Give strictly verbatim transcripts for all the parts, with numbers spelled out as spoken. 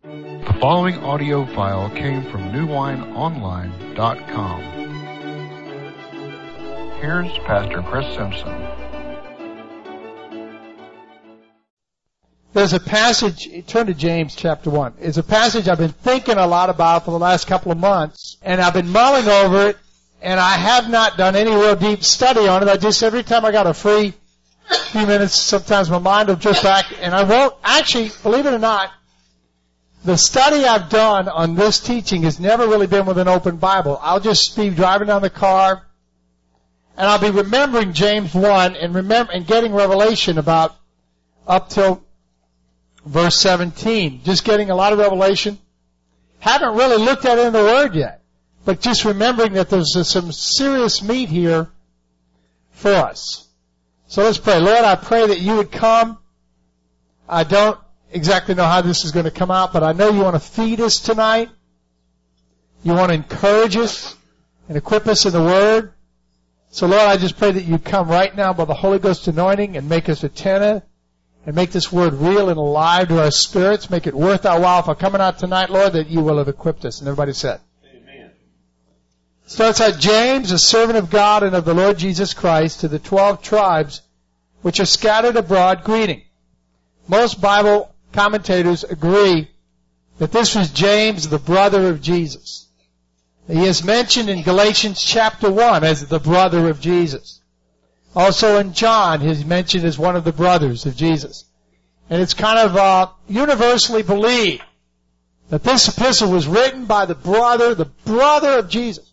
The following audio file came from new wine online dot com. Here's Pastor Chris Simpson. There's a passage, turn to James chapter one. It's a passage I've been thinking a lot about for the last couple of months, and I've been mulling over it, and I have not done any real deep study on it. I just, every time I got a free few minutes, sometimes my mind will drift back, and I won't, actually, believe it or not, the study I've done on this teaching has never really been with an open Bible. I'll just be driving down the car, and I'll be remembering James one and remember and getting revelation about up till verse seventeen. Just getting a lot of revelation. Haven't really looked at it in the Word yet, but just remembering that there's some serious meat here for us. So let's pray. Lord, I pray that you would come. I don't exactly know how this is going to come out, but I know you want to feed us tonight. You want to encourage us and equip us in the Word. So Lord, I just pray that you come right now by the Holy Ghost anointing and make us attentive and make this Word real and alive to our spirits. Make it worth our while for coming out tonight, Lord, that you will have equipped us. And everybody said, amen. Starts out, James, a servant of God and of the Lord Jesus Christ, to the twelve tribes which are scattered abroad, greeting. Most Bible commentators agree that this was James, the brother of Jesus. He is mentioned in Galatians chapter one as the brother of Jesus. Also in John, he's mentioned as one of the brothers of Jesus. And it's kind of uh, universally believed that this epistle was written by the brother, the brother of Jesus.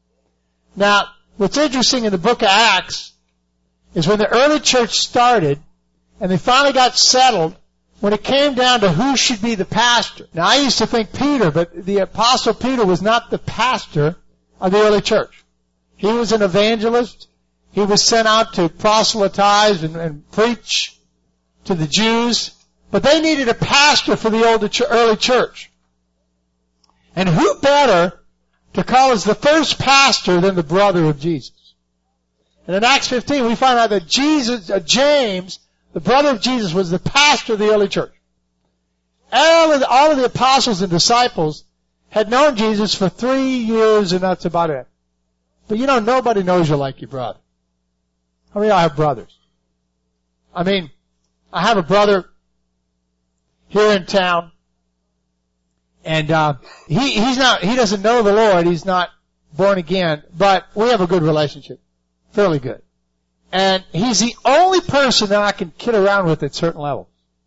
Now, what's interesting in the book of Acts is when the early church started and they finally got settled, when it came down to who should be the pastor. Now, I used to think Peter, but the apostle Peter was not the pastor of the early church. He was an evangelist. He was sent out to proselytize and, and preach to the Jews. But they needed a pastor for the older ch- early church. And who better to call as the first pastor than the brother of Jesus? And in Acts fifteen, we find out that Jesus, uh, James, the brother of Jesus, was the pastor of the early church. All of, the, all of the apostles and disciples had known Jesus for three years, and that's about it. But you know, nobody knows you like your brother. How many of y'all have brothers? I mean, I have a brother here in town, and uh, he he's not he doesn't know the Lord. He's not born again, but we have a good relationship, fairly good. And he's the only person that I can kid around with at certain levels.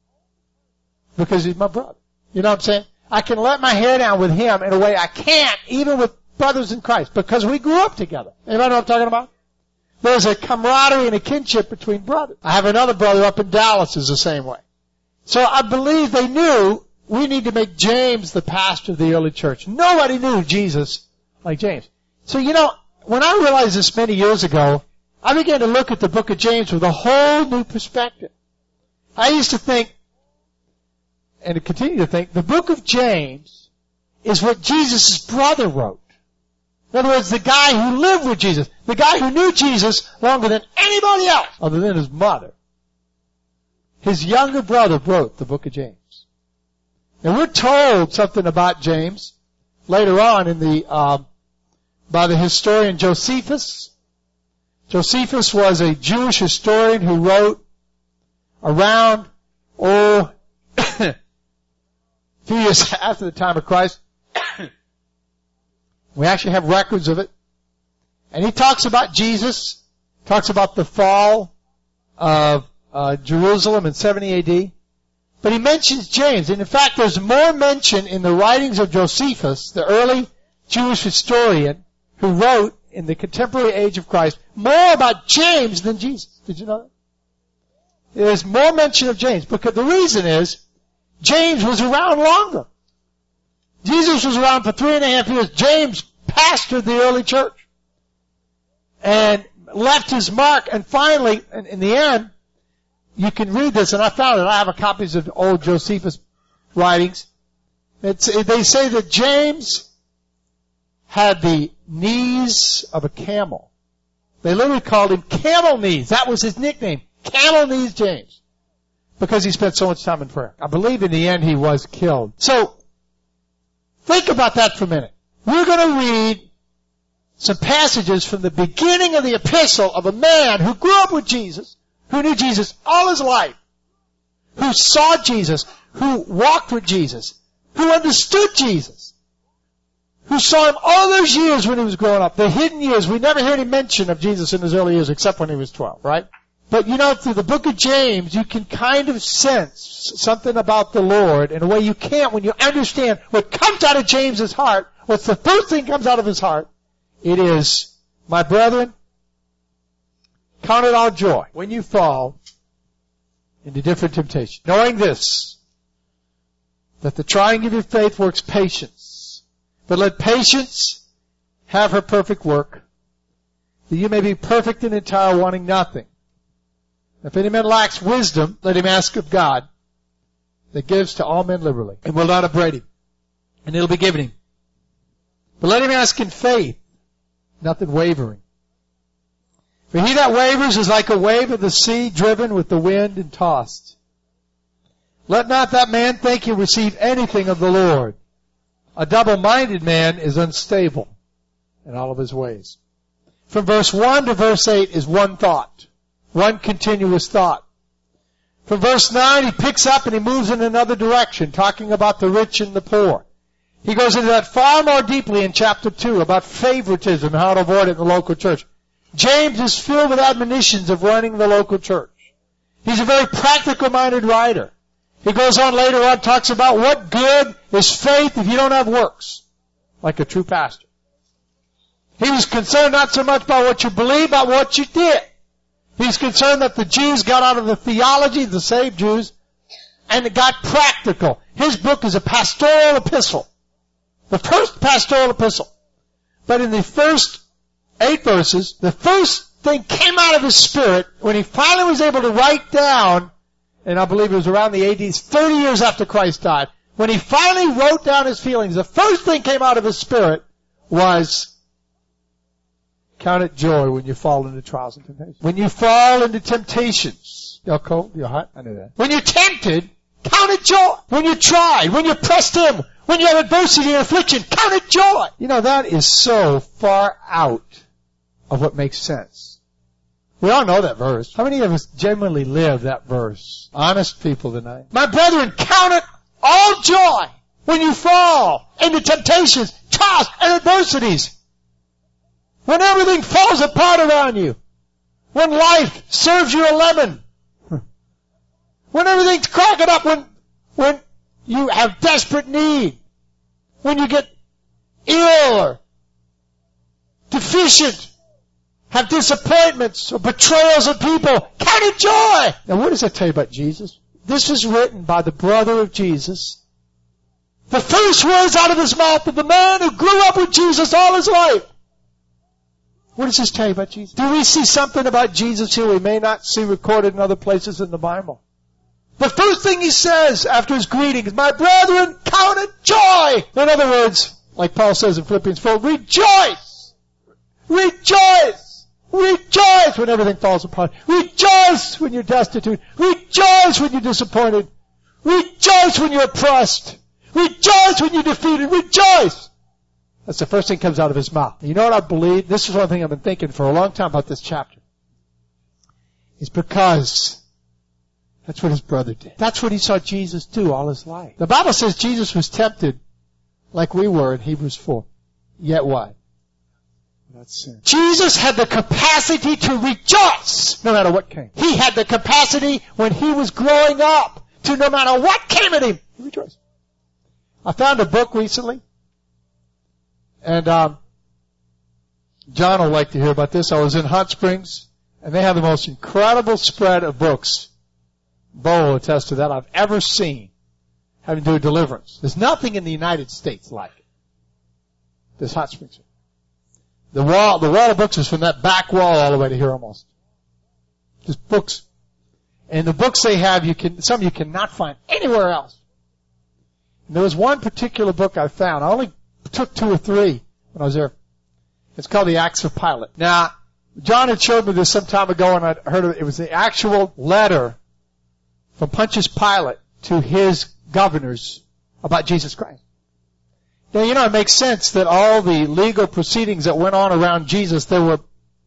Because he's my brother. You know what I'm saying? I can let my hair down with him in a way I can't, even with brothers in Christ, because we grew up together. Anybody know what I'm talking about? There's a camaraderie and a kinship between brothers. I have another brother up in Dallas who's the same way. So I believe they knew we need to make James the pastor of the early church. Nobody knew Jesus like James. So, you know, when I realized this many years ago, I began to look at the book of James with a whole new perspective. I used to think, and to continue to think, the book of James is what Jesus' brother wrote. In other words, the guy who lived with Jesus, the guy who knew Jesus longer than anybody else other than his mother. His younger brother wrote the book of James. And we're told something about James later on in the um, by the historian Josephus. Josephus was a Jewish historian who wrote around, oh, a few years after the time of Christ. We actually have records of it. And he talks about Jesus, talks about the fall of uh, Jerusalem in seventy A D. But he mentions James. And in fact, there's more mention in the writings of Josephus, the early Jewish historian who wrote in the contemporary age of Christ, more about James than Jesus. Did you know that? There's more mention of James, because the reason is, James was around longer. Jesus was around for three and a half years. James pastored the early church and left his mark. And finally, in, in the end, you can read this, and I found it. I have a copies of old Josephus writings. It's, they say that James had the knees of a camel. They literally called him Camel Knees. That was his nickname, Camel Knees James, because he spent so much time in prayer. I believe in the end he was killed. So, Think about that for a minute. We're going to read some passages from the beginning of the epistle of a man who grew up with Jesus, who knew Jesus all his life, who saw Jesus, who walked with Jesus, who understood Jesus, who saw him all those years when he was growing up, the hidden years. We never heard any mention of Jesus in his early years except when he was twelve, right? But you know, through the book of James, you can kind of sense something about the Lord in a way you can't when you understand what comes out of James's heart. What's the first thing comes out of his heart? It is, my brethren, count it all joy when you fall into different temptations, knowing this, that the trying of your faith works patience. But let patience have her perfect work, that you may be perfect and entire, wanting nothing. If any man lacks wisdom, let him ask of God, that gives to all men liberally, and will not upbraid him, and it'll be given him. But let him ask in faith, nothing wavering. For he that wavers is like a wave of the sea, driven with the wind and tossed. Let not that man think he will receive anything of the Lord. A double-minded man is unstable in all of his ways. From verse one to verse eight is one thought. One continuous thought. From verse nine, he picks up and he moves in another direction, talking about the rich and the poor. He goes into that far more deeply in chapter two, about favoritism and how to avoid it in the local church. James is filled with admonitions of running the local church. He's a very practical-minded writer. He goes on later on, talks about what good is faith if you don't have works, like a true pastor. He was concerned not so much about what you believe, but what you did. He's concerned that the Jews got out of the theology, the saved Jews, and it got practical. His book is a pastoral epistle. The first pastoral epistle. But in the first eight verses, the first thing came out of his spirit when he finally was able to write down, and I believe it was around the A D, thirty years after Christ died, when he finally wrote down his feelings, the first thing came out of his spirit was, count it joy when you fall into trials and temptations. When you fall into temptations. You're cold? You're hot? I knew that. When you're tempted, count it joy. When you're tried, when you're pressed in, when you have adversity and affliction, count it joy. You know, that is so far out of what makes sense. We all know that verse. How many of us genuinely live that verse? Honest people tonight. My brethren, count it all joy when you fall into temptations, trials, and adversities. When everything falls apart around you. When life serves you a lemon. When everything's cracking up. When, when you have desperate need. When you get ill or deficient. Have disappointments or betrayals of people. Count it joy. Now what does that tell you about Jesus? This was written by the brother of Jesus. The first words out of his mouth of the man who grew up with Jesus all his life. What does this tell you about Jesus? Do we see something about Jesus here we may not see recorded in other places in the Bible? The first thing he says after his greeting is, my brethren, count it joy. In other words, like Paul says in Philippians four, rejoice. Rejoice. Rejoice when everything falls apart. Rejoice when you're destitute. Rejoice when you're disappointed. Rejoice when you're oppressed. Rejoice when you're defeated. Rejoice. That's the first thing that comes out of his mouth. You know what I believe? This is one thing I've been thinking for a long time about this chapter. It's because that's what his brother did. That's what he saw Jesus do all his life. The Bible says Jesus was tempted like we were in Hebrews four. Yet what? That's sin. Jesus had the capacity to rejoice no matter what came. He had the capacity when he was growing up to no matter what came at him, he rejoiced. I found a book recently. And um, John will like to hear about this. I was in Hot Springs, and they have the most incredible spread of books. Bo will attest to that I've ever seen having to do with deliverance. There's nothing in the United States like it. This Hot Springs. The wall, the wall of books is from that back wall all the way to here almost. Just books. And the books they have, you can some you cannot find anywhere else. And there was one particular book I found. I only took two or three when I was there. It's called The Acts of Pilate. Now, John had showed me this some time ago, and I'd heard of it. It was the actual letter from Pontius Pilate to his governors about Jesus Christ. Now, you know, it makes sense that all the legal proceedings that went on around Jesus, there were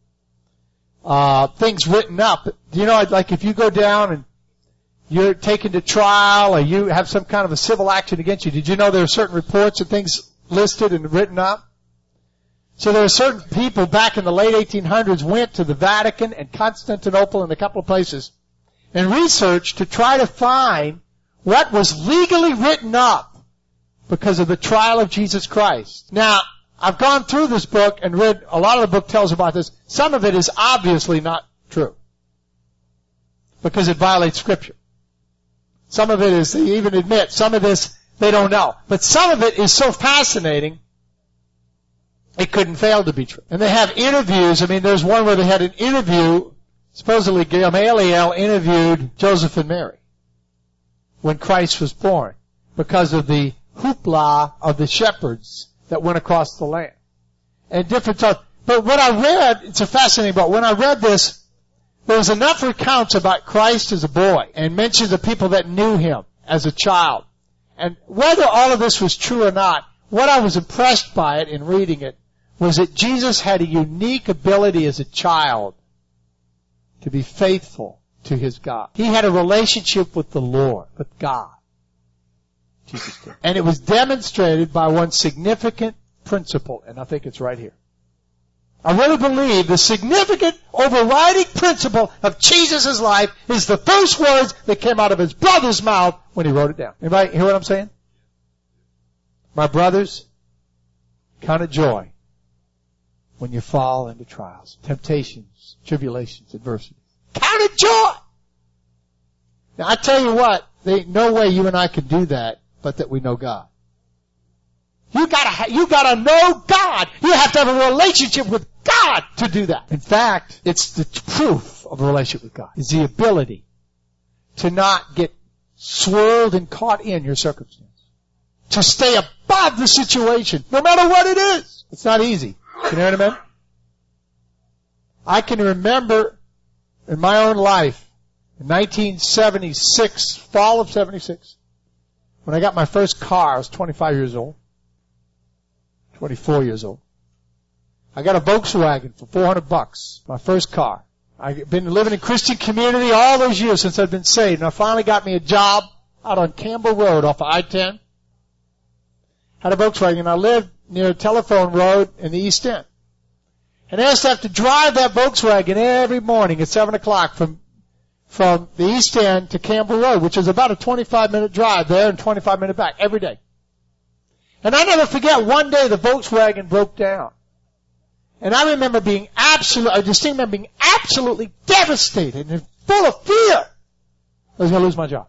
uh things written up. You know, like if you go down and you're taken to trial or you have some kind of a civil action against you, did you know there are certain reports and things listed and written up? So there are certain people back in the late eighteen hundreds went to the Vatican and Constantinople and a couple of places and researched to try to find what was legally written up because of the trial of Jesus Christ. Now, I've gone through this book and read, a lot of the book tells about this. Some of it is obviously not true because it violates Scripture. Some of it is, they even admit, some of this they don't know. But some of it is so fascinating, it couldn't fail to be true. And they have interviews. I mean, there's one where they had an interview, supposedly Gamaliel interviewed Joseph and Mary when Christ was born because of the hoopla of the shepherds that went across the land. And different times. But what I read, it's a fascinating book. When I read this, there was enough recounts about Christ as a boy and mentions of people that knew him as a child. And whether all of this was true or not, what I was impressed by it in reading it was that Jesus had a unique ability as a child to be faithful to his God. He had a relationship with the Lord, with God. Jesus did. And it was demonstrated by one significant principle, and I think it's right here. I really believe the significant overriding principle of Jesus' life is the first words that came out of his brother's mouth when he wrote it down. Anybody hear what I'm saying? My brothers, count it joy when you fall into trials, temptations, tribulations, adversities. Count it joy! Now I tell you what, there ain't no way you and I can do that but that we know God. You gotta, ha- you gotta know God. You have to have a relationship with God to do that. In fact, it's the proof of a relationship with God. Is the ability to not get swirled and caught in your circumstance. To stay above the situation, no matter what it is. It's not easy. Can you hear what I mean? I can remember in my own life, in nineteen seventy-six, fall of seventy-six, when I got my first car, I was twenty-five years old. twenty-four years old. I got a Volkswagen for four hundred bucks. My first car. I've been living in Christian community all those years since I've been saved. And I finally got me a job out on Campbell Road off of I ten. Had a Volkswagen. I lived near Telephone Road in the East End. And I used to have to drive that Volkswagen every morning at seven o'clock from from the East End to Campbell Road, which is about a twenty-five minute drive there and twenty-five minute back every day. And I never forget, one day the Volkswagen broke down. And I remember being absolutely, I just remember being absolutely devastated and full of fear. I was going to lose my job.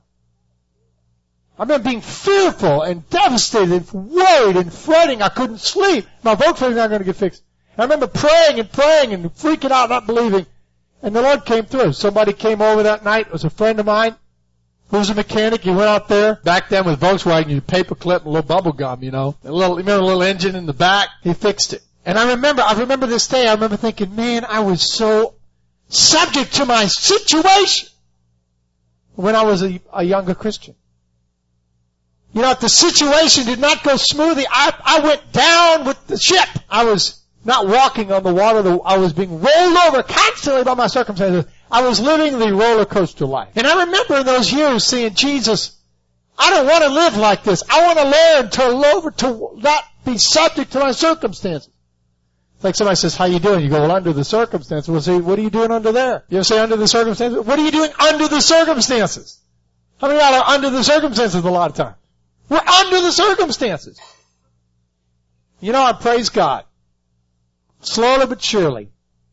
I remember being fearful and devastated and worried and fretting. I couldn't sleep. My Volkswagen's not going to get fixed. I remember praying and praying and freaking out, not believing. And the Lord came through. Somebody came over that night. It was a friend of mine who was a mechanic. He went out there. Back then with Volkswagen, you paper clip and a little bubble gum, you know. A little, remember a little engine in the back? He fixed it. And I remember, I remember this day, I remember thinking, man, I was so subject to my situation when I was a, a younger Christian. You know, if the situation did not go smoothly, I, I went down with the ship. I was not walking on the water. I was being rolled over constantly by my circumstances. I was living the roller coaster life. And I remember in those years saying, Jesus, I don't want to live like this. I want to learn to, over, to not be subject to my circumstances. It's like somebody says, how you doing? You go, well, under the circumstances. We'll say, what are you doing under there? You ever say under the circumstances? What are you doing under the circumstances? How many of y'all are under the circumstances a lot of times? We're under the circumstances. You know, I praise God. Slowly but surely,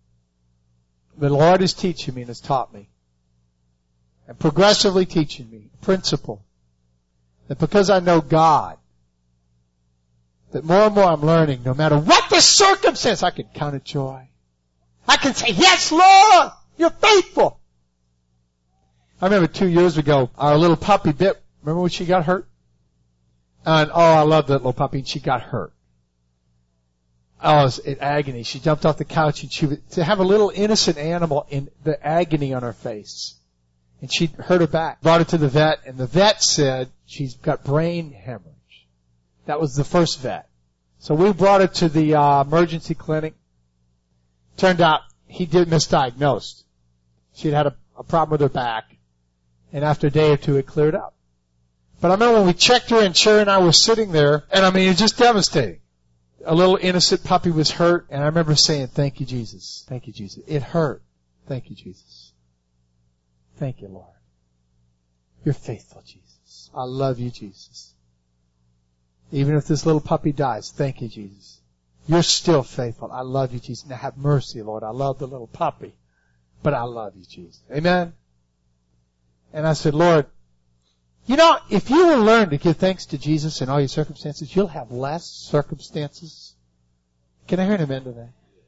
the Lord is teaching me and has taught me, and progressively teaching me a principle that because I know God, that more and more I'm learning, no matter what the circumstance, I can count it joy. I can say, yes, Lord, you're faithful. I remember two years ago, our little puppy bit, remember when she got hurt? And, oh, I love that little puppy, and she got hurt. Oh, it was in agony. She jumped off the couch, and she would, to have a little innocent animal in the agony on her face. And she hurt her back. Brought her to the vet, and the vet said she's got brain hemorrhage. That was the first vet. So we brought her to the uh, emergency clinic. Turned out he did misdiagnosed. She'd had a, a problem with her back. And after a day or two, it cleared up. But I remember when we checked her in, Sherry and I were sitting there, and I mean, it's just devastating. A little innocent puppy was hurt, and I remember saying, thank you, Jesus. Thank you, Jesus. It hurt. Thank you, Jesus. Thank you, Lord. You're faithful, Jesus. I love you, Jesus. Even if this little puppy dies, thank you, Jesus. You're still faithful. I love you, Jesus. Now have mercy, Lord. I love the little puppy, but I love you, Jesus. Amen? And I said, Lord, you know, if you will learn to give thanks to Jesus in all your circumstances, you'll have less circumstances. Can I hear an amen today?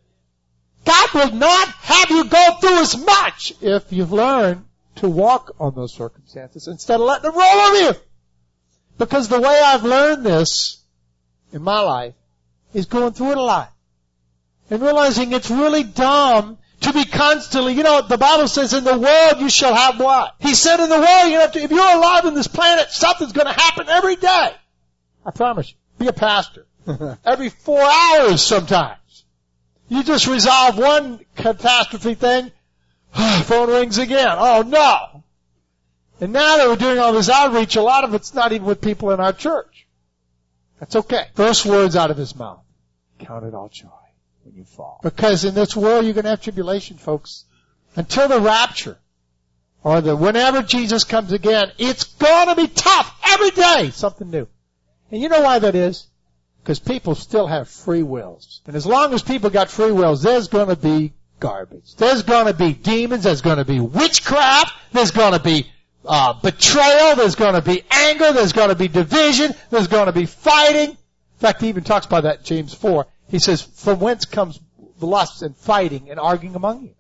God will not have you go through as much if you've learned to walk on those circumstances instead of letting them roll over you. Because the way I've learned this in my life is going through it a lot. And realizing it's really dumb to be constantly, you know, the Bible says in the world you shall have what? He said in the world, you have to, if you're alive on this planet, something's going to happen every day. I promise you. Be a pastor. Every four hours sometimes. You just resolve one catastrophe thing, phone rings again. Oh no. And now that we're doing all this outreach, a lot of it's not even with people in our church. That's okay. First words out of his mouth. Count it all joy when you fall. Because in this world you're going to have tribulation, folks. Until the rapture. Or the whenever Jesus comes again, it's going to be tough every day. Something new. And you know why that is? Because people still have free wills. And as long as people got free wills, there's going to be garbage. There's going to be demons. There's going to be witchcraft. There's going to be uh, betrayal. There's going to be anger. There's going to be division. There's going to be fighting. In fact, he even talks about that in James four. He says, from whence comes lust and fighting and arguing among you?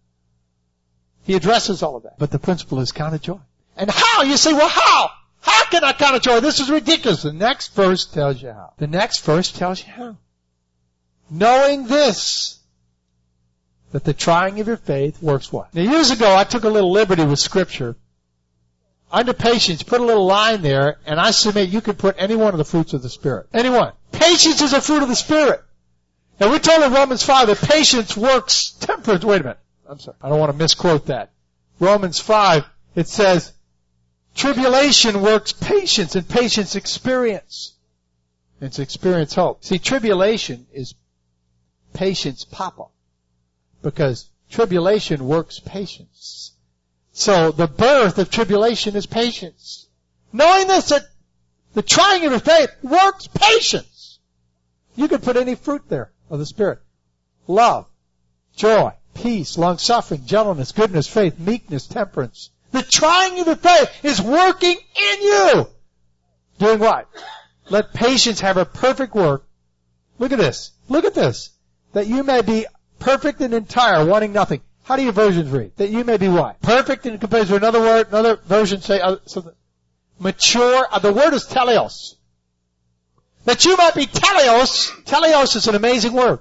He addresses all of that. But the principle is count it joy. And how? You say, well, how? How can I count it joy? This is ridiculous. The next verse tells you how. The next verse tells you how. Knowing this, that the trying of your faith works what? Now, years ago, I took a little liberty with Scripture. Under patience, put a little line there, and I submit you could put any one of the fruits of the Spirit. Any one. Patience is a fruit of the Spirit. Now, we're told in Romans five that patience works temperance. Wait a minute. I'm sorry. I don't want to misquote that. Romans five, it says, tribulation works patience, and patience experience. It's experience hope. See, tribulation is patience papa. Because tribulation works patience. So the birth of tribulation is patience. Knowing this, that the trying of your faith works patience. You could put any fruit there of the Spirit. Love, joy, peace, long-suffering, gentleness, goodness, faith, meekness, temperance. The trying of the faith is working in you. Doing what? Let patience have a perfect work. Look at this. Look at this. That you may be perfect and entire, wanting nothing. How do your versions read? That you may be what? Perfect in comparison to another word. Another version say uh, something. Mature. Uh, the word is teleos. That you might be teleos. Teleos is an amazing word.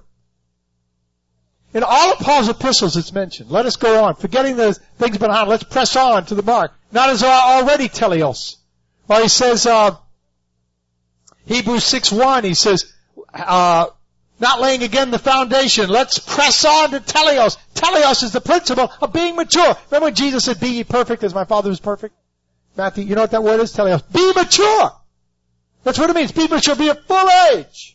In all of Paul's epistles it's mentioned. Let us go on. Forgetting the things behind, let's press on to the mark. Not as already teleos. Well, he says, uh, Hebrews six one, he says, uh, not laying again the foundation. Let's press on to teleos. Teleos is the principle of being mature. Remember when Jesus said, be ye perfect as my Father is perfect? Matthew, you know what that word is? Teleos. Be mature. That's what it means. Be mature. Be of full age.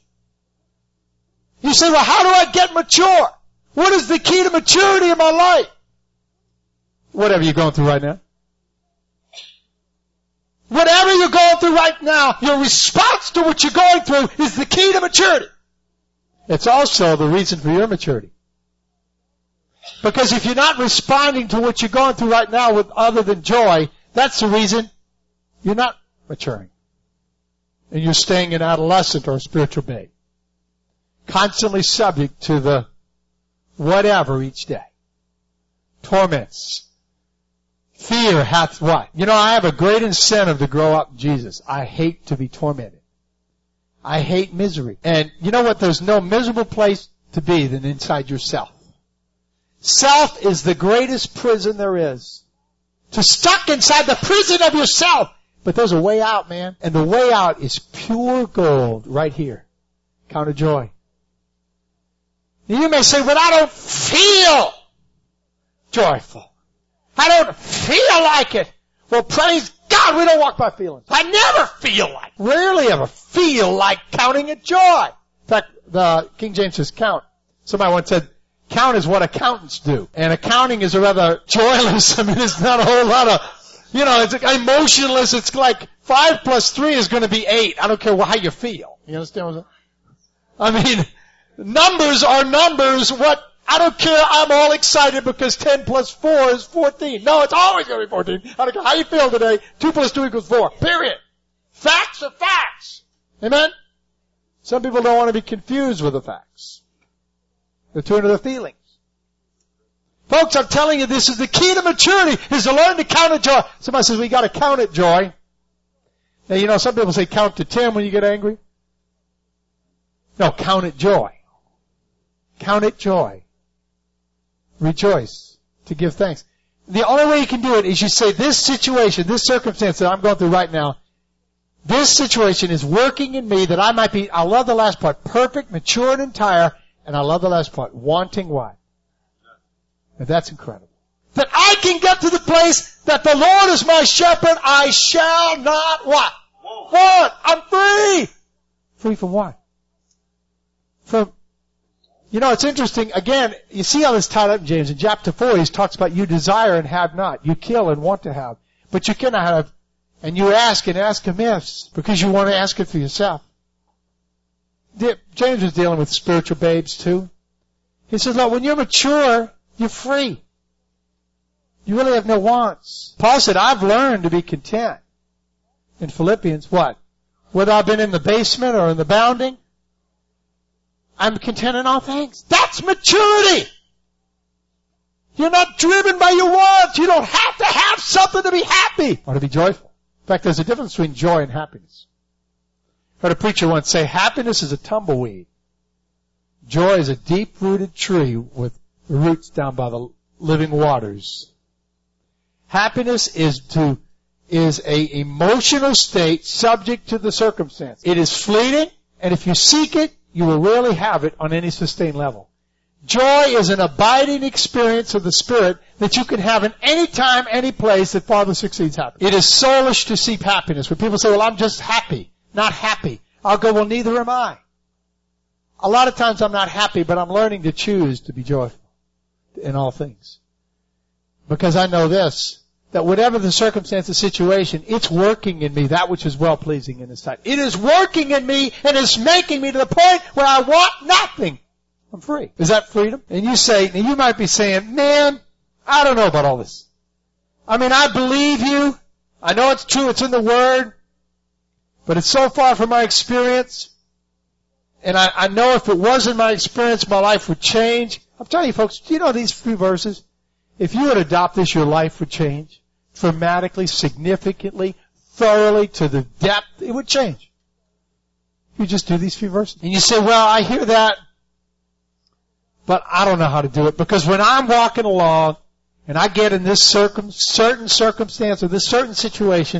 You say, well, how do I get mature? What is the key to maturity in my life? Whatever you're going through right now. Whatever you're going through right now, your response to what you're going through is the key to maturity. It's also the reason for your maturity. Because if you're not responding to what you're going through right now with other than joy, that's the reason you're not maturing. And you're staying an adolescent or a spiritual babe. Constantly subject to the whatever each day. Torments. Fear hath what? You know, I have a great incentive to grow up in Jesus. I hate to be tormented. I hate misery. And you know what? There's no miserable place to be than inside yourself. Self is the greatest prison there is. To stuck inside the prison of yourself. But there's a way out, man. And the way out is pure gold right here. Count of joy. Now you may say, but I don't feel joyful. I don't feel like it. Well, praise God, we don't walk by feelings. I never feel like, rarely ever feel like counting it joy. In fact, the King James says count. Somebody once said, count is what accountants do. And accounting is a rather joyless, I mean, it's not a whole lot of, you know, it's emotionless. It's like five plus three is going to be eight. I don't care how you feel. You understand what I'm saying? I mean, numbers are numbers. What, I don't care, I'm all excited because ten plus four is fourteen. No, it's always going to be fourteen. I don't care how you feel today. two plus two equals four. Period. Facts are facts. Amen? Some people don't want to be confused with the facts. They're too into their feelings. Folks, I'm telling you, this is the key to maturity, is to learn to count it joy. Somebody says, we got to count it joy. Now, you know, some people say count to ten when you get angry. No, count it joy. Count it joy. Rejoice. To give thanks. The only way you can do it is you say, this situation, this circumstance that I'm going through right now, this situation is working in me that I might be, I love the last part, perfect, mature, and entire, and I love the last part, wanting what? And that's incredible. That I can get to the place that the Lord is my shepherd, I shall not what? Want. I'm free. Free from what? From, you know, it's interesting, again, you see how this tied up in James. In chapter four, he talks about you desire and have not. You kill and want to have. But you cannot have, and you ask and ask amiss, because you want to ask it for yourself. James was dealing with spiritual babes too. He says, look, when you're mature, you're free. You really have no wants. Paul said, I've learned to be content. In Philippians, what? Whether I've been in the basement or in the bounding, I'm content in all things. That's maturity. You're not driven by your wants. You don't have to have something to be happy or to be joyful. In fact, there's a difference between joy and happiness. I heard a preacher once say, happiness is a tumbleweed. Joy is a deep-rooted tree with roots down by the living waters. Happiness is to, is a emotional state subject to the circumstance. It is fleeting, and if you seek it, you will rarely have it on any sustained level. Joy is an abiding experience of the Spirit that you can have in any time, any place that Father succeeds happiness. It is soulish to seek happiness. When people say, well, I'm just happy, not happy. I'll go, well, neither am I. A lot of times I'm not happy, but I'm learning to choose to be joyful in all things. Because I know this, that whatever the circumstance, the situation, it's working in me that which is well-pleasing in His sight. It is working in me and is making me to the point where I want nothing. I'm free. Is that freedom? And you say, and you might be saying, man, I don't know about all this. I mean, I believe you. I know it's true. It's in the Word. But it's so far from my experience. And I, I know if it wasn't my experience, my life would change. I'm telling you, folks, do you know these few verses? If you would adopt this, your life would change. Dramatically, significantly, thoroughly, to the depth. It would change. You just do these few verses. And you say, well, I hear that, but I don't know how to do it. Because when I'm walking along, and I get in this circum, certain circumstance or this certain situation,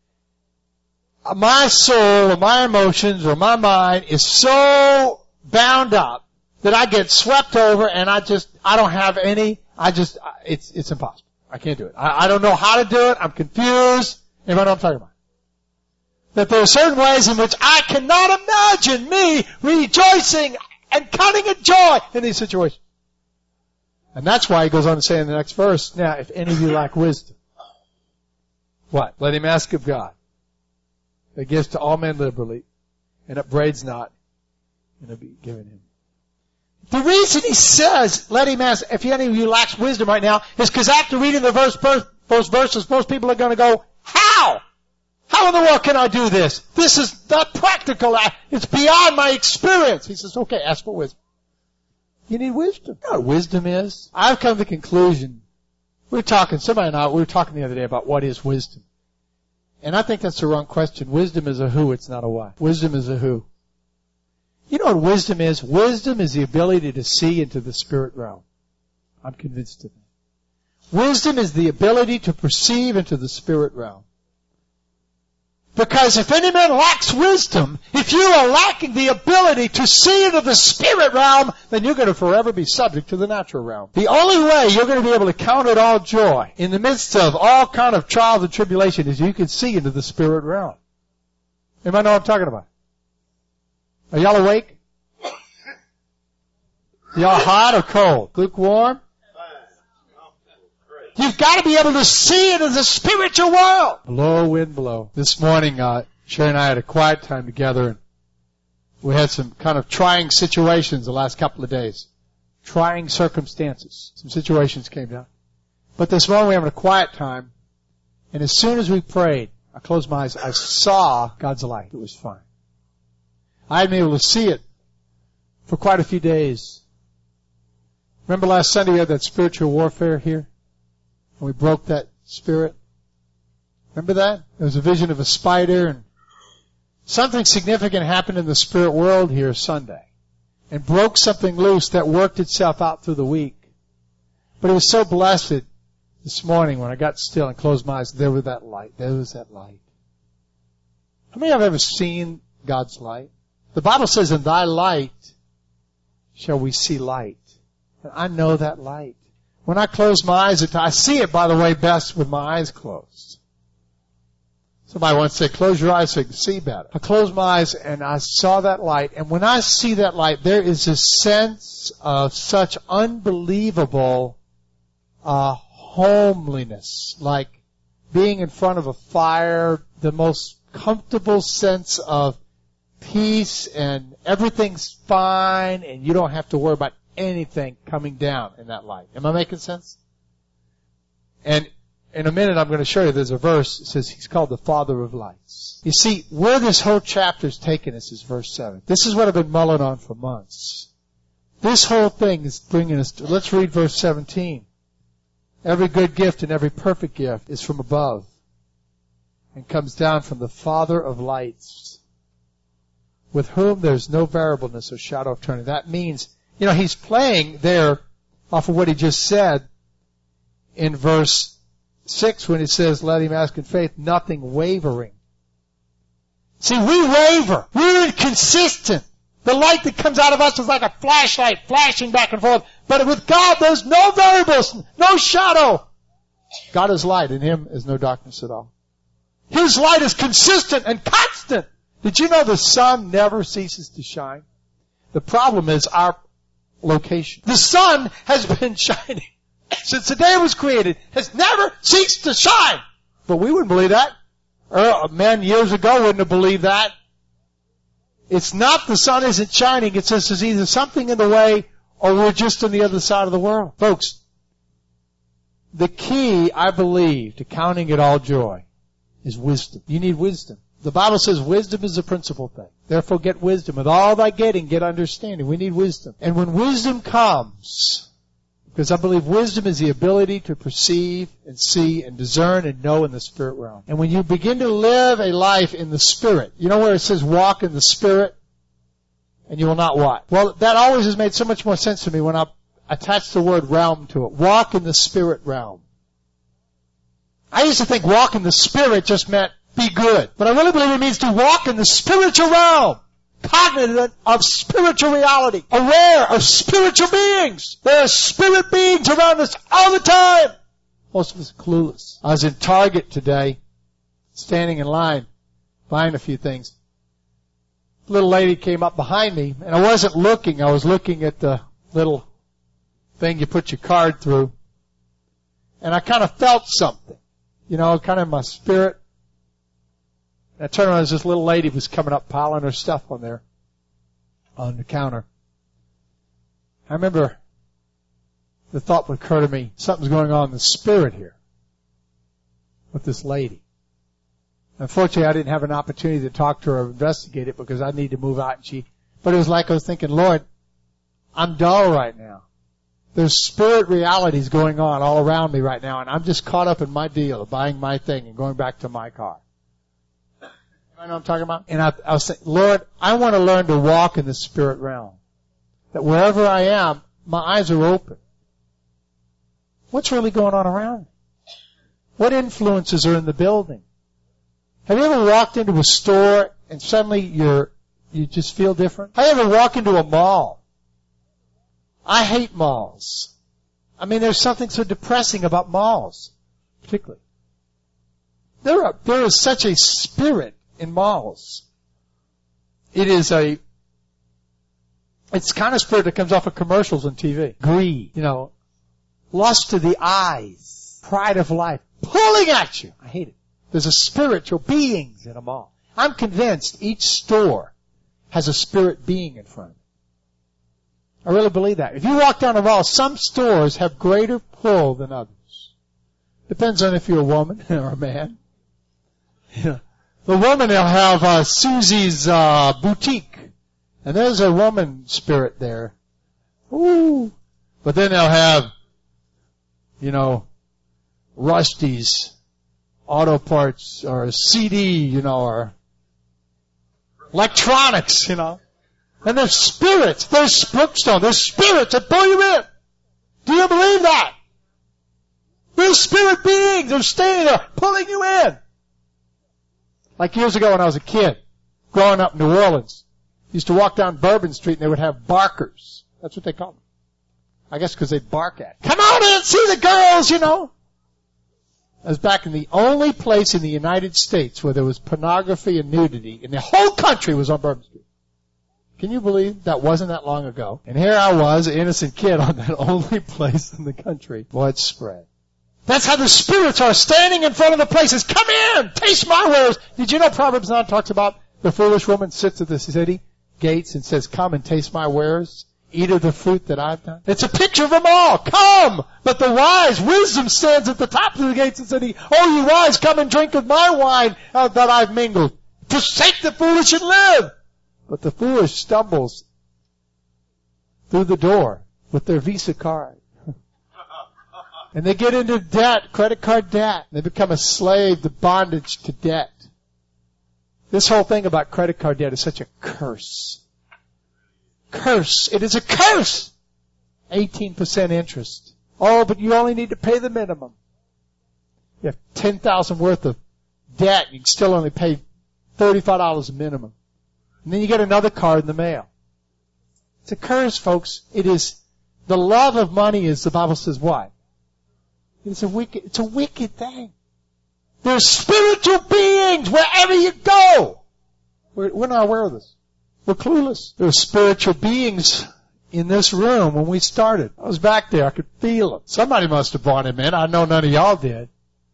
my soul or my emotions or my mind is so bound up that I get swept over and I just, I don't have any, I just, it's, it's impossible. I can't do it. I, I don't know how to do it. I'm confused. Anybody know what I'm talking about? That there are certain ways in which I cannot imagine me rejoicing and counting a joy in these situations. And that's why he goes on to say in the next verse, now, if any of you lack wisdom, what? Let him ask of God, that gives to all men liberally, and upbraids not, and it'll be given him. The reason he says, let him ask, if any of you lacks wisdom right now, is because after reading the verse, those verses, most people are going to go, how? How in the world can I do this? This is not practical. It's beyond my experience. He says, okay, ask for wisdom. You need wisdom. You know what wisdom is? I've come to the conclusion, we were talking, somebody and I, we were talking the other day about what is wisdom. And I think that's the wrong question. Wisdom is a who, it's not a what. Wisdom is a who. You know what wisdom is? Wisdom is the ability to see into the spirit realm. I'm convinced of that. Wisdom is the ability to perceive into the spirit realm. Because if any man lacks wisdom, if you are lacking the ability to see into the spirit realm, then you're going to forever be subject to the natural realm. The only way you're going to be able to count it all joy in the midst of all kind of trials and tribulation is you can see into the spirit realm. Anybody know what I'm talking about? Are y'all awake? Y'all hot or cold? Lukewarm? You've got to be able to see it in the spiritual world. Blow, wind, blow. This morning, uh, Sherry and I had a quiet time together, and we had some kind of trying situations the last couple of days. Trying circumstances. Some situations came down. But this morning we were having a quiet time, and as soon as we prayed, I closed my eyes, I saw God's light. It was fine. I hadn't been able to see it for quite a few days. Remember last Sunday we had that spiritual warfare here? And we broke that spirit. Remember that? There was a vision of a spider, and something significant happened in the spirit world here Sunday. And broke something loose that worked itself out through the week. But it was so blessed this morning when I got still and closed my eyes. There was that light. There was that light. How many have ever seen God's light? The Bible says, in thy light shall we see light. And I know that light. When I close my eyes at times, I see it, by the way, best with my eyes closed. Somebody once said, close your eyes so you can see better. I closed my eyes and I saw that light. And when I see that light, there is a sense of such unbelievable uh, homeliness. Like being in front of a fire, the most comfortable sense of peace, and everything's fine, and you don't have to worry about anything coming down in that light. Am I making sense? And in a minute I'm going to show you there's a verse that says he's called the Father of lights. You see, where this whole chapter is taking us is verse seven. This is what I've been mulling on for months. This whole thing is bringing us to, let's read verse seventeen. Every good gift and every perfect gift is from above and comes down from the Father of lights, with whom there's no variableness or shadow of turning. That means, you know, he's playing there off of what he just said in verse six when it says, let him ask in faith, nothing wavering. See, we waver. We're inconsistent. The light that comes out of us is like a flashlight flashing back and forth. But with God, there's no variables, no shadow. God is light. In him is no darkness at all. His light is consistent and constant. Did you know the sun never ceases to shine? The problem is our location. The sun has been shining since the day it was created, has never ceased to shine. But we wouldn't believe that. Or men years ago wouldn't have believed that. It's not the sun isn't shining. It's just there's either something in the way or we're just on the other side of the world. Folks, the key, I believe, to counting it all joy is wisdom. You need wisdom. The Bible says wisdom is the principal thing. Therefore get wisdom. With all thy getting, get understanding. We need wisdom. And when wisdom comes, because I believe wisdom is the ability to perceive and see and discern and know in the spirit realm. And when you begin to live a life in the spirit, you know where it says walk in the spirit and you will not what? Well, that always has made so much more sense to me when I attach the word realm to it. Walk in the spirit realm. I used to think walk in the spirit just meant be good. But I really believe it means to walk in the spiritual realm. Cognizant of spiritual reality. Aware of spiritual beings. There are spirit beings around us all the time. Most of us are clueless. I was in Target today, standing in line, buying a few things. A little lady came up behind me, and I wasn't looking. I was looking at the little thing you put your card through. And I kind of felt something. You know, kind of in my spirit. I turned around, this little lady was coming up, piling her stuff on there, on the counter. I remember the thought would occur to me, something's going on in the spirit here with this lady. Unfortunately, I didn't have an opportunity to talk to her or investigate it because I need to move out. And she, but it was like I was thinking, Lord, I'm dull right now. There's spirit realities going on all around me right now, and I'm just caught up in my deal of buying my thing and going back to my car. You know what I'm talking about? And I, I was saying, Lord, I want to learn to walk in the spirit realm. That wherever I am, my eyes are open. What's really going on around me? What influences are in the building? Have you ever walked into a store and suddenly you're, you just feel different? Have you ever walked into a mall? I hate malls. I mean, there's something so depressing about malls, particularly. There are, there is such a spirit in malls. It is a, it's the kind of spirit that comes off of commercials on T V. Greed, you know, lust of the eyes, pride of life, pulling at you. I hate it. There's a spiritual beings in a mall. I'm convinced each store has a spirit being in front of it. I really believe that. If you walk down a mall, some stores have greater pull than others. Depends on if you're a woman or a man. Yeah. The woman, they'll have uh, Susie's uh, boutique, and there's a woman spirit there. Ooh. But then they'll have, you know, Rusty's auto parts or C D, you know, or electronics, you know. And there's spirits. There's Brookstone. There's spirits that pull you in. Do you believe that? There's spirit beings. They're staying there, pulling you in. Like years ago when I was a kid, growing up in New Orleans, used to walk down Bourbon Street and they would have barkers. That's what they call them. I guess because they'd bark at. Come on in, see the girls, you know. I was back in the only place in the United States where there was pornography and nudity in the whole country was on Bourbon Street. Can you believe that wasn't that long ago? And here I was, an innocent kid on that only place in the country. Boy, it's spread. That's how the spirits are standing in front of the places. Come in! Taste my wares! Did you know Proverbs nine talks about the foolish woman sits at the city gates and says, come and taste my wares? Eat of the fruit that I've done. It's a picture of them all. Come! But the wise, wisdom stands at the top of the gates and said, oh, you wise, come and drink of my wine uh, that I've mingled. Forsake the foolish and live! But the foolish stumbles through the door with their Visa card. And they get into debt, credit card debt. They become a slave to bondage to debt. This whole thing about credit card debt is such a curse. Curse. It is a curse. eighteen percent interest. Oh, but you only need to pay the minimum. You have ten thousand dollars worth of debt. You can still only pay thirty-five dollars a minimum. And then you get another card in the mail. It's a curse, folks. It is, the love of money is, the Bible says, what? It's a wicked, it's a wicked thing. There's spiritual beings wherever you go. We're, we're not aware of this. We're clueless. There were spiritual beings in this room when we started. I was back there. I could feel them. Somebody must have brought him in. I know none of y'all did.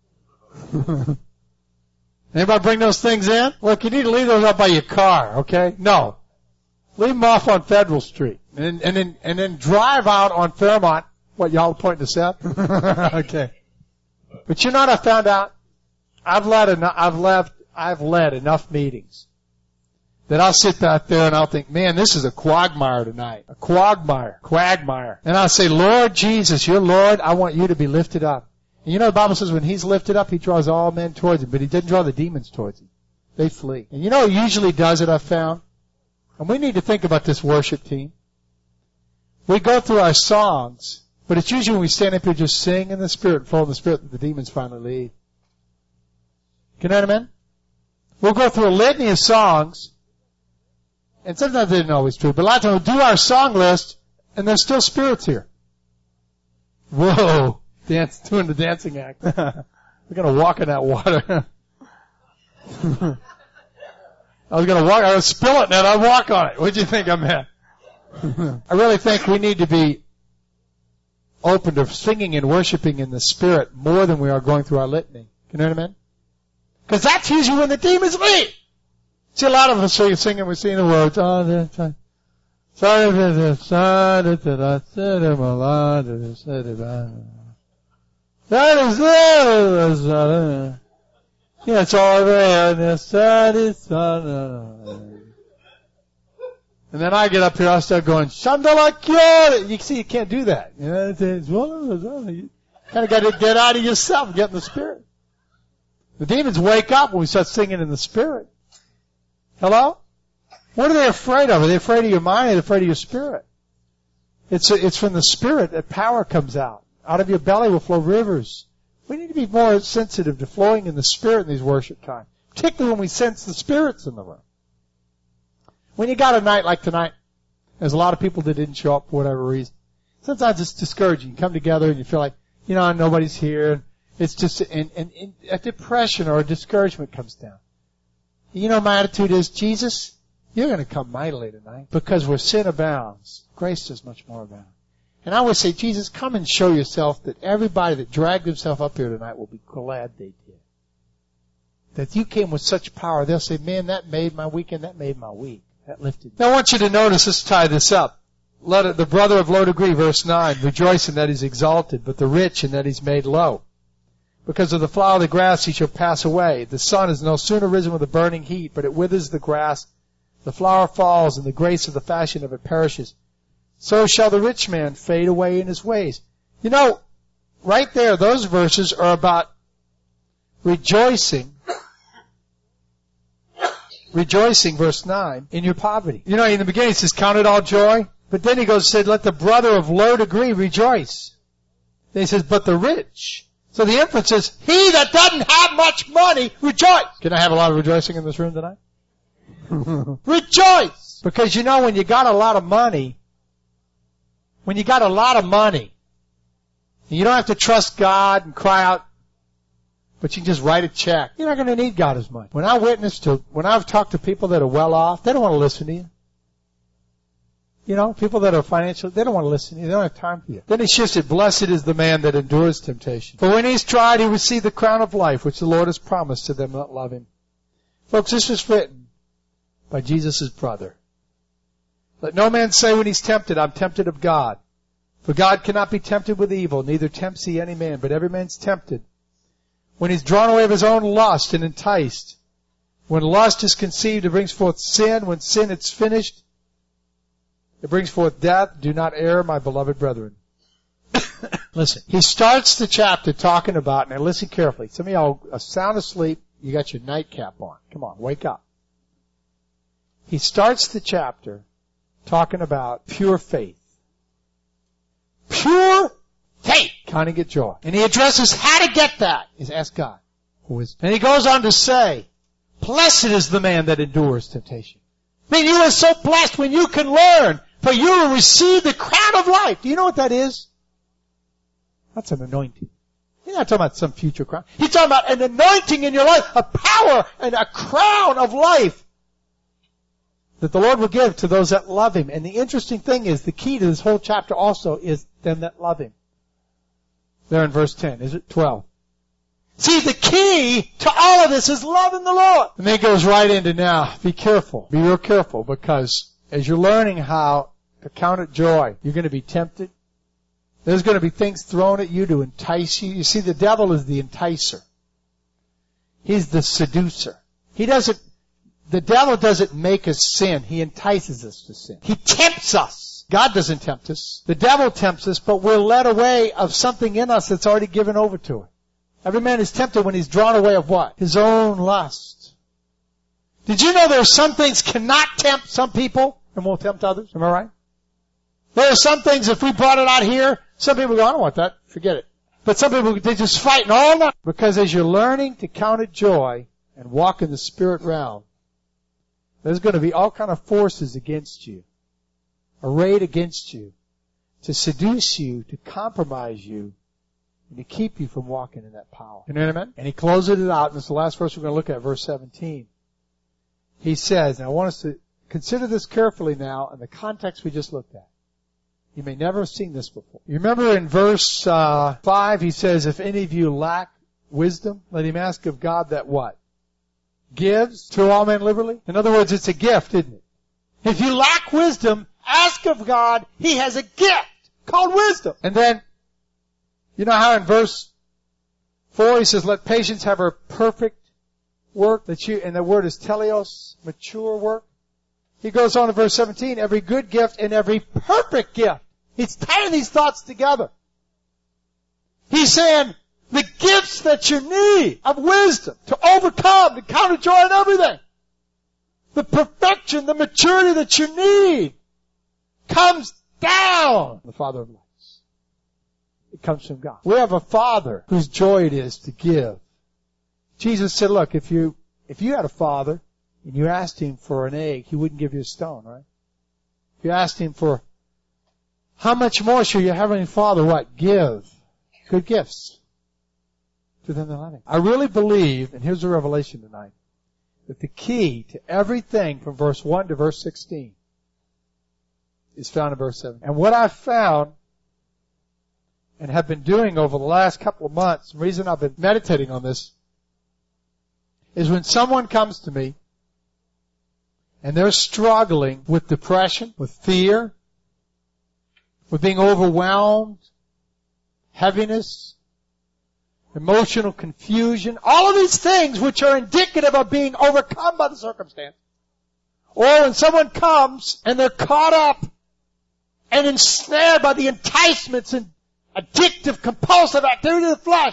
Anybody bring those things in? Look, you need to leave those up by your car, okay? No. Leave them off on Federal Street. And, and then, and then drive out on Fairmont. What, y'all pointing us out? Okay. But you know what I found out? I've led enough, I've left, I've led enough meetings that I'll sit out there and I'll think, man, this is a quagmire tonight. A quagmire. Quagmire. And I'll say, Lord Jesus, you're Lord, I want you to be lifted up. And you know the Bible says when He's lifted up, He draws all men towards Him, but He doesn't draw the demons towards Him. They flee. And you know what usually does it, I've found? And we need to think about this worship team. We go through our songs, but it's usually when we stand up here just sing in the Spirit, flow in the Spirit, that the demons finally leave. Can you know what I mean? We'll go through a litany of songs, and sometimes they don't always true, but a lot of times we'll do our song list, and there's still spirits here. Whoa. Dance, doing the dancing act. We're gonna walk in that water. I was gonna walk, I was spill it and then I'd walk on it. What'd you think I meant? I really think we need to be open to singing and worshiping in the Spirit more than we are going through our litany. You know what I mean? Because that's usually when the demons leave. See, a lot of us are singing, we're singing the words. Oh, that's fine. Sorry for the side that I said in my life that I said about. That is love. Yeah, it's all there. And then I get up here, I start going, Shandalakya. You see, you can't do that. You know, it's, well, you kind of got to get out of yourself and get in the Spirit. The demons wake up when we start singing in the Spirit. Hello? What are they afraid of? Are they afraid of your mind? Are they afraid of your spirit? It's, it's from the Spirit that power comes out. Out of your belly will flow rivers. We need to be more sensitive to flowing in the Spirit in these worship times. particularly when we sense the spirits in the room. When you got a night like tonight, there's a lot of people that didn't show up for whatever reason. Sometimes it's discouraging. You come together and you feel like, you know, nobody's here. It's just, and, and, and a depression or a discouragement comes down. You know, my attitude is, Jesus, you're going to come mightily tonight because where sin abounds, grace does much more abound. And I always say, Jesus, come and show yourself that everybody that dragged himself up here tonight will be glad they did. That you came with such power, they'll say, man, that made my weekend, that made my week. That lifted me. Now I want you to notice, let's tie this up. Let it, the brother of low degree, verse nine, rejoice in that he's exalted, but the rich in that he's made low. Because of the flower of the grass he shall pass away. The sun is no sooner risen with a burning heat, but it withers the grass. The flower falls, and the grace of the fashion of it perishes. So shall the rich man fade away in his ways. You know, right there, those verses are about rejoicing. Rejoicing, verse nine, in your poverty. You know, in the beginning it says, count it all joy. But then he goes, said, let the brother of low degree rejoice. Then he says, but the rich. So the inference is, he that doesn't have much money, rejoice. Can I have a lot of rejoicing in this room tonight? Rejoice! Because you know, when you got a lot of money, when you got a lot of money, you don't have to trust God and cry out, but you can just write a check. You're not going to need God's money. When I witness to, when I've talked to people that are well off, they don't want to listen to you. You know, people that are financial, they don't want to listen to you. They don't have time for you. Then he shifts it, blessed is the man that endures temptation. For when he's tried, he will receive the crown of life, which the Lord has promised to them that love him. Folks, this was written by Jesus' brother. Let no man say when he's tempted, I'm tempted of God. For God cannot be tempted with evil, neither tempts he any man, but every man's tempted when he's drawn away of his own lust and enticed. When lust is conceived, it brings forth sin. When sin is finished, it brings forth death. Do not err, my beloved brethren. Listen, he starts the chapter talking about, now listen carefully. Some of y'all are sound asleep. You got your nightcap on. Come on, wake up. He starts the chapter talking about pure faith. Pure faith. Counting it joy. And he addresses how to get that. Is ask God. Who is? And he goes on to say, blessed is the man that endures temptation. I mean, you are so blessed when you can learn, for you will receive the crown of life. Do you know what that is? That's an anointing. He's not talking about some future crown. He's talking about an anointing in your life, a power and a crown of life that the Lord will give to those that love him. And the interesting thing is, the key to this whole chapter also is them that love him. There in verse ten. Is it twelve? See, the key to all of this is loving the Lord. And then it goes right into now, be careful. Be real careful, because as you're learning how to count it joy, you're going to be tempted. There's going to be things thrown at you to entice you. You see, the devil is the enticer. He's the seducer. He doesn't, the devil doesn't make us sin. He entices us to sin. He tempts us. God doesn't tempt us. The devil tempts us, but we're led away of something in us that's already given over to it. Every man is tempted when he's drawn away of what? His own lust. Did you know there are some things cannot tempt some people and won't tempt others? Am I right? There are some things, if we brought it out here, some people go, I don't want that. Forget it. But some people, they just fighting all night. Because as you're learning to count it joy and walk in the spirit realm, there's going to be all kind of forces against you, arrayed against you, to seduce you, to compromise you, and to keep you from walking in that power. You know what I mean? And he closes it out, and it's the last verse we're going to look at, verse seventeen. He says, now I want us to consider this carefully now in the context we just looked at. You may never have seen this before. You remember in verse uh, five, he says, if any of you lack wisdom, let him ask of God that what? Gives to all men liberally? In other words, it's a gift, isn't it? If you lack wisdom, ask of God. He has a gift called wisdom. And then, you know how in verse four he says, let patience have her perfect work, that you, and the word is teleos, mature work. He goes on to verse seventeen, every good gift and every perfect gift. He's tying these thoughts together. He's saying, the gifts that you need of wisdom to overcome, to counter joy and everything. The perfection, the maturity that you need comes down. The Father of lights. It comes from God. We have a Father whose joy it is to give. Jesus said, look, if you, If you had a father and you asked him for an egg, he wouldn't give you a stone, right? If you asked him for, how much more should your Heavenly Father, what? Give good gifts to them that love him. I really believe, and here's the revelation tonight, that the key to everything from verse one to verse sixteen is found in verse seven. And what I've found and have been doing over the last couple of months, the reason I've been meditating on this, is when someone comes to me and they're struggling with depression, with fear, with being overwhelmed, heaviness, emotional confusion, all of these things which are indicative of being overcome by the circumstance. Or when someone comes and they're caught up and ensnared by the enticements and addictive, compulsive activity of the flesh.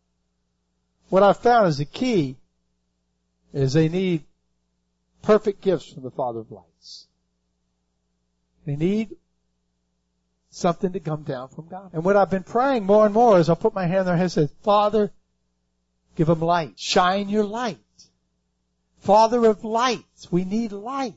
What I've found is the key is they need perfect gifts from the Father of lights. They need something to come down from God. And what I've been praying more and more is I'll put my hand on their head and say, Father, give them light. Shine your light. Father of lights, we need light.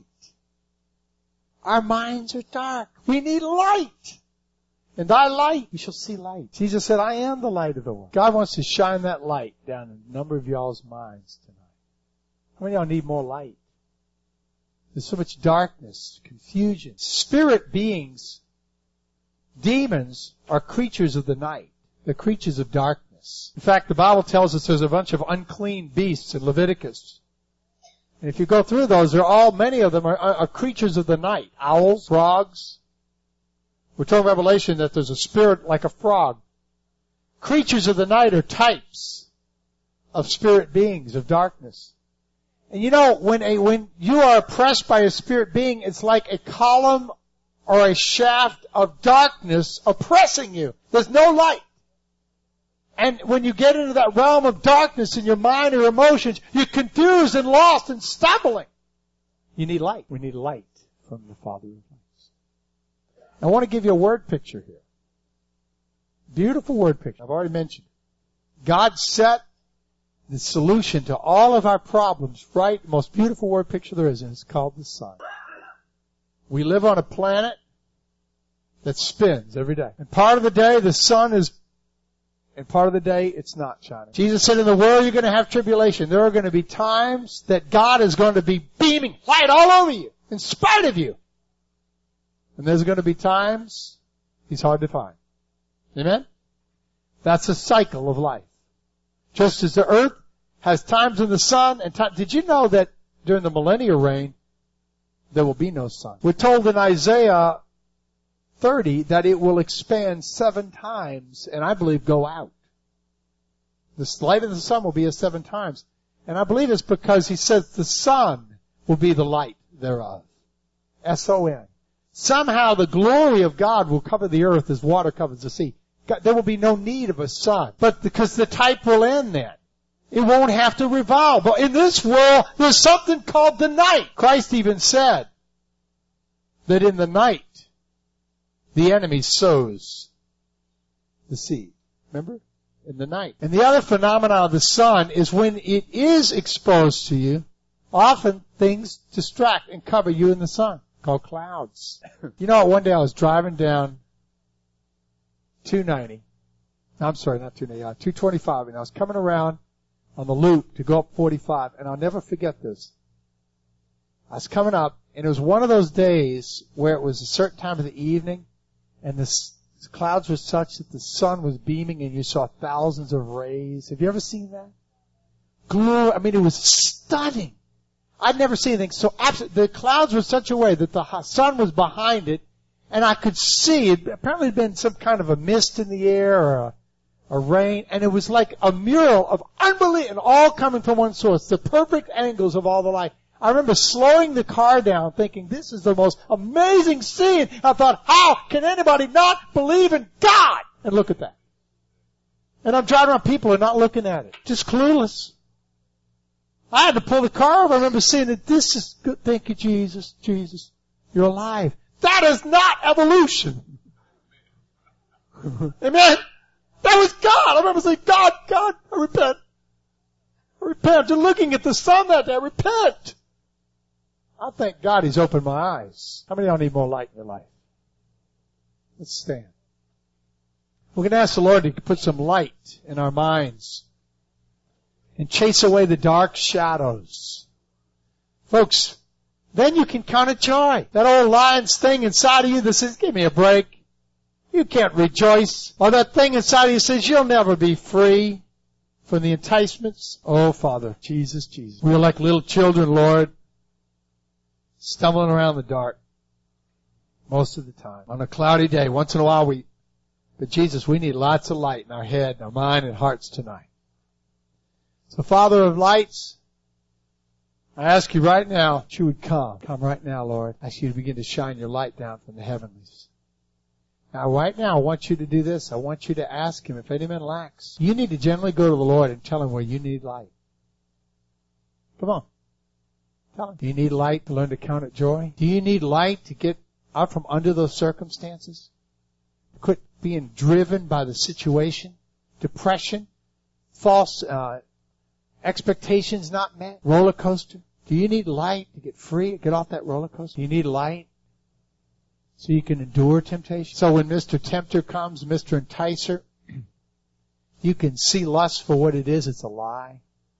Our minds are dark. We need light. In thy light, we shall see light. Jesus said, I am the light of the world. God wants to shine that light down in a number of y'all's minds tonight. How many of y'all need more light? There's so much darkness, confusion. Spirit beings, demons, are creatures of the night. They're creatures of darkness. In fact, the Bible tells us there's a bunch of unclean beasts in Leviticus. And if you go through those, they're all, many of them are, are creatures of the night. Owls, frogs. We're told in Revelation that there's a spirit like a frog. Creatures of the night are types of spirit beings, of darkness. And you know, when a, when you are oppressed by a spirit being, it's like a column or a shaft of darkness oppressing you. There's no light. And when you get into that realm of darkness in your mind or emotions, you're confused and lost and stumbling. You need light. We need light from the Father of lights. I want to give you a word picture here. Beautiful word picture. I've already mentioned it. God set the solution to all of our problems right, the most beautiful word picture there is, and it's called the sun. We live on a planet that spins every day. And part of the day the sun is, and part of the day it's not shining. Jesus said in the world you're going to have tribulation. There are going to be times that God is going to be beaming light all over you, in spite of you. And there's going to be times He's hard to find. Amen? That's a cycle of life. Just as the earth has times in the sun and times. Did you know that during the millennial reign, there will be no sun? We're told in Isaiah thirty that it will expand seven times and I believe go out. The light of the sun will be as seven times. And I believe it's because he says the sun will be the light thereof. S O N. Somehow the glory of God will cover the earth as water covers the sea. God, there will be no need of a sun. But because the type will end then. It won't have to revolve. But in this world, there's something called the night. Christ even said that in the night, the enemy sows the seed. Remember? In the night. And the other phenomenon of the sun is when it is exposed to you, often things distract and cover you in the sun, called clouds. You know, one day I was driving down two ninety. I'm sorry, not two ninety, uh, two twenty-five, and I was coming around on the loop to go up forty-five, and I'll never forget this. I was coming up, and it was one of those days where it was a certain time of the evening, and the s- clouds were such that the sun was beaming, and you saw thousands of rays. Have you ever seen that? Glue. I mean, it was stunning. I'd never seen anything so absolute. The clouds were such a way that the sun was behind it, and I could see it. Apparently, it had been some kind of a mist in the air or a, a rain, and it was like a mural of unbelief, and all coming from one source. The perfect angles of all the light. I remember slowing the car down, thinking, "This is the most amazing scene." I thought, "How can anybody not believe in God?" And look at that. And I'm driving around, people are not looking at it, just clueless. I had to pull the car over. I remember saying that this is good. Thank you, Jesus. Jesus, you're alive. That is not evolution. Amen? That was God. I remember saying, God, God, I repent. Repent. You're looking at the sun that day. Repent. I thank God He's opened my eyes. How many of y'all need more light in your life? Let's stand. We're going to ask the Lord to put some light in our minds and chase away the dark shadows. Folks, then you can count it joy. That old lion's thing inside of you that says, give me a break. You can't rejoice. Or that thing inside of you says, you'll never be free from the enticements. Oh, Father, Jesus, Jesus. We're like little children, Lord, stumbling around in the dark most of the time. On a cloudy day, once in a while we, but Jesus, we need lots of light in our head, in our mind, and hearts tonight. So, Father of lights, I ask you right now that you would come. Come right now, Lord. I ask you to begin to shine your light down from the heavens. Now, right now, I want you to do this. I want you to ask Him if any man lacks. You need to generally go to the Lord and tell Him where you need light. Come on. Tell Him. Do you need light to learn to count it joy? Do you need light to get out from under those circumstances? Quit being driven by the situation, depression, false uh expectations not met, roller coaster. Do you need light to get free, get off that roller coaster? Do you need light so you can endure temptation? So when Mister Tempter comes, Mister Enticer, you can see lust for what it is. It's a lie.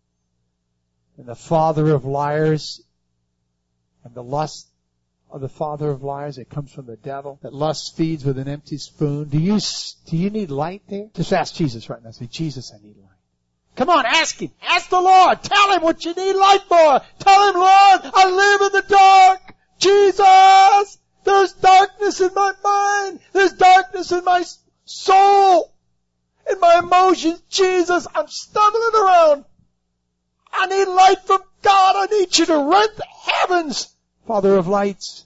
And the father of liars, and the lust of the father of liars, it comes from the devil. That lust feeds with an empty spoon. Do you, do you need light there? Just ask Jesus right now. Say, Jesus, I need light. Come on, ask Him. Ask the Lord. Tell Him what you need light for. Tell Him, Lord, I live in the dark. Jesus, there's darkness in my mind. There's darkness in my soul, in my emotions. Jesus, I'm stumbling around. I need light from God. I need you to rent the heavens, Father of lights,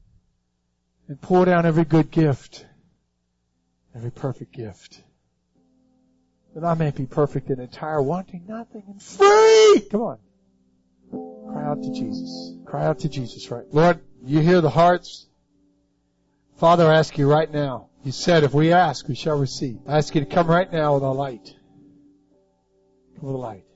and pour down every good gift, every perfect gift, that I may be perfect and entire, wanting nothing, and free. Come on. Cry out to Jesus. Cry out to Jesus, right? Lord, you hear the hearts. Father, I ask you right now. You said if we ask, we shall receive. I ask you to come right now with our light. Come with the light.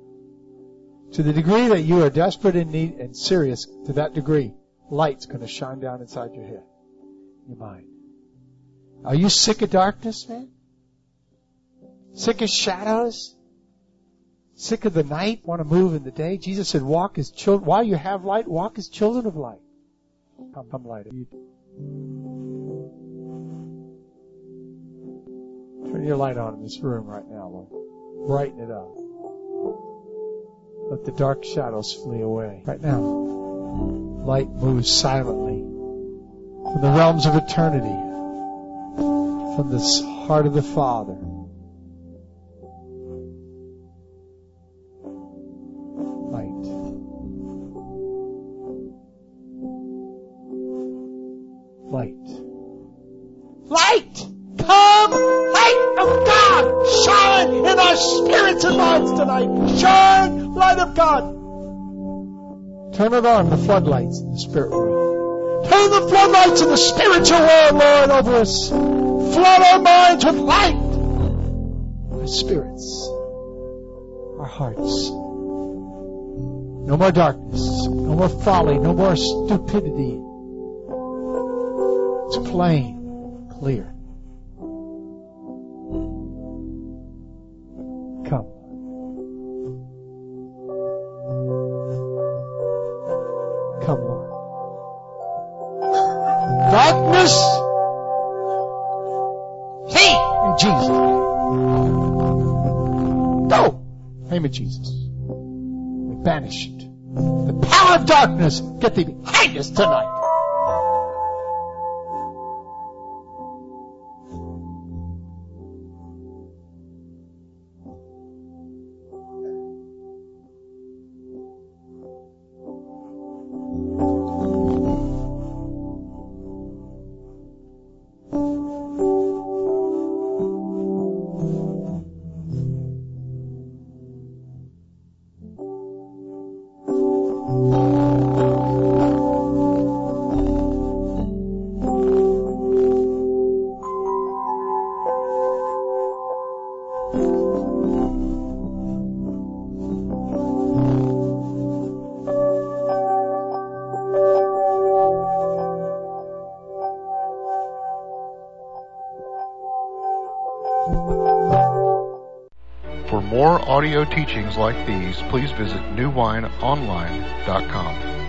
To the degree that you are desperate and need and serious, to that degree, light's going to shine down inside your head, your mind. Are you sick of darkness, man? Sick of shadows? Sick of the night? Want to move in the day? Jesus said, walk as children. While you have light, walk as children of light. Come, come light. Turn your light on in this room right now, Lord. Brighten it up. Let the dark shadows flee away. Right now, light moves silently from the realms of eternity, from the heart of the Father. Light. Light! Come! Light of God! Shine in our spirits and minds tonight. Shine, light of God. Turn it on, the floodlights in the spirit world. Turn the floodlights in the spiritual world, Lord, over us. Flood our minds with light. Our spirits. Our hearts. No more darkness. No more folly. No more stupidity. It's plain, clear. Come. Come, Lord. Darkness, flee in Jesus' name. Go! Name of Jesus. We banish it. The power of darkness, get thee behind us tonight. For more audio teachings like these, please visit new wine online dot com.